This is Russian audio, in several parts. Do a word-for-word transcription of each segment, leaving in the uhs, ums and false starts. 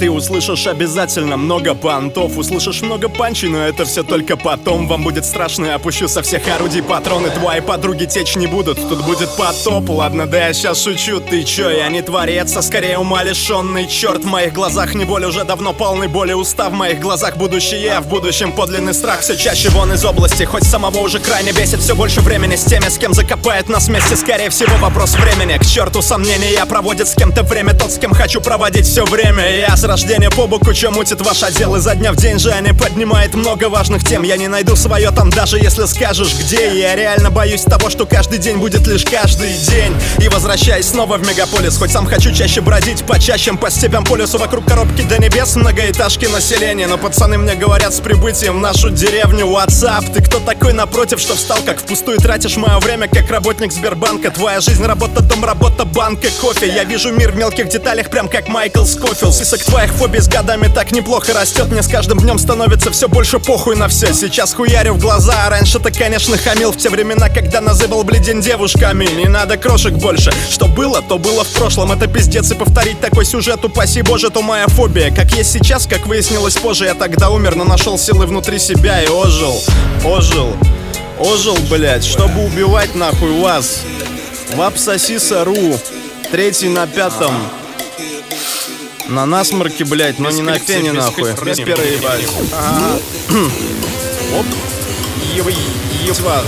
ты услышишь обязательно много понтов. Услышишь много панчей, но это все только потом. Вам будет страшно, я опущу со всех орудий патроны. Твои подруги течь не будут, тут будет потоп. Ладно, да я сейчас шучу, ты чё? Я не творец, а скорее ума лишённый черт. В моих глазах не боль, уже давно полный боли уста. В моих глазах будущее, а в будущем подлинный страх. Все чаще вон из области, хоть самого уже крайне бесит. Все больше времени с теми, с кем закопает нас вместе. Скорее всего вопрос времени, к черту сомнения. Проводит с кем-то время тот, с кем хочу проводить все время. Я с рождения по боку, чё мутит ваш отдел. Изо дня в день же они поднимает много важных тем. Я не найду свое там, даже если скажешь где. Я реально боюсь того, что каждый день будет лишь каждый день. И возвращаюсь снова в мегаполис, хоть сам хочу чаще бродить по чащам, по степям, по лесу. Вокруг коробки до небес, многоэтажки населения. Но пацаны мне говорят с прибытием в нашу деревню. WhatsApp, ты кто такой напротив, что встал как впустую? Тратишь мое время, как работник Сбербанка. Твоя жизнь, работа, дом, работа, банка, кофе. Я вижу мир в мелких деталях, прям как Майкл Скофилд. Список твоих фобий с годами так неплохо растет. Мне с каждым днем становится все больше похуй на все. Сейчас хуярю в глаза, а раньше-то, конечно, хамил. В те времена, когда называл бледен девушками. Не надо крошек больше, что было, то было в прошлом. Это пиздец, и повторить такой сюжет, упаси боже, то моя фобия. Как есть сейчас, как выяснилось позже. Я тогда умер, но нашел силы внутри себя и ожил. Ожил, ожил, блять, чтобы убивать нахуй вас. Вапсосиса.ру, третий на пятом. На насморке, блять, но не на фене, нахуй. Без первой ебать. Ага. Оп. Ебай, ебать.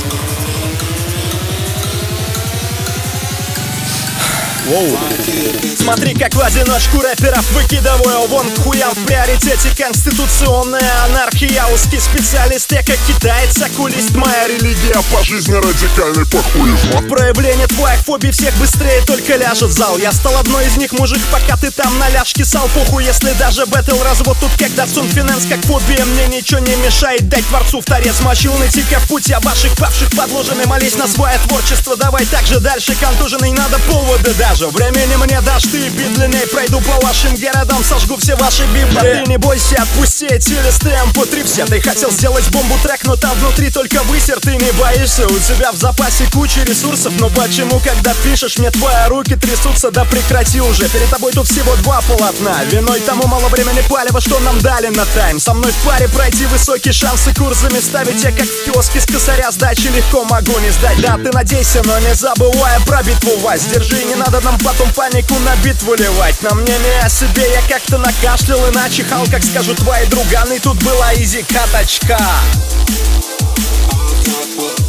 Воу. Смотри, как в одиночку рэперов выкидываю вон к хуям. В приоритете конституционная анархия. Узкий специалист, я как китаец, окулист. Моя религия по жизни радикальный похуизм. Проявление твоих фобий всех быстрее только ляжет в зал. Я стал одной из них, мужик, пока ты там на ляжке сал. Похуй, если даже бэтл развод тут, когда Цунфинанс как фобия. Мне ничего не мешает дать творцу в торец мочил. Найти-ка в путь, а ваших павших подложенный. Молись на свое творчество, давай так же дальше. Контуженный надо повода даже. Времени мне дашь ты, бит длинней. Пройду по вашим городам, сожгу все ваши библии. Ты не бойся, отпусти эти листы эм пэ три все. Ты хотел сделать бомбу трек, но там внутри только высер. Ты не боишься, у тебя в запасе куча ресурсов. Но почему, когда пишешь, мне твои руки трясутся? Да прекрати уже, перед тобой тут всего два полотна. Виной тому мало времени палева, что нам дали на тайм. Со мной в паре пройти высокие шансы курсами ставить. Я как в киоске с косаря сдачи легко могу не сдать. Да, ты надейся, но не забывай про битву вас. Держи, не надо нам потом панику на битву ливать. На мнение о себе я как-то накашлял и начихал, как скажут твои друганы. Тут была изи каточка.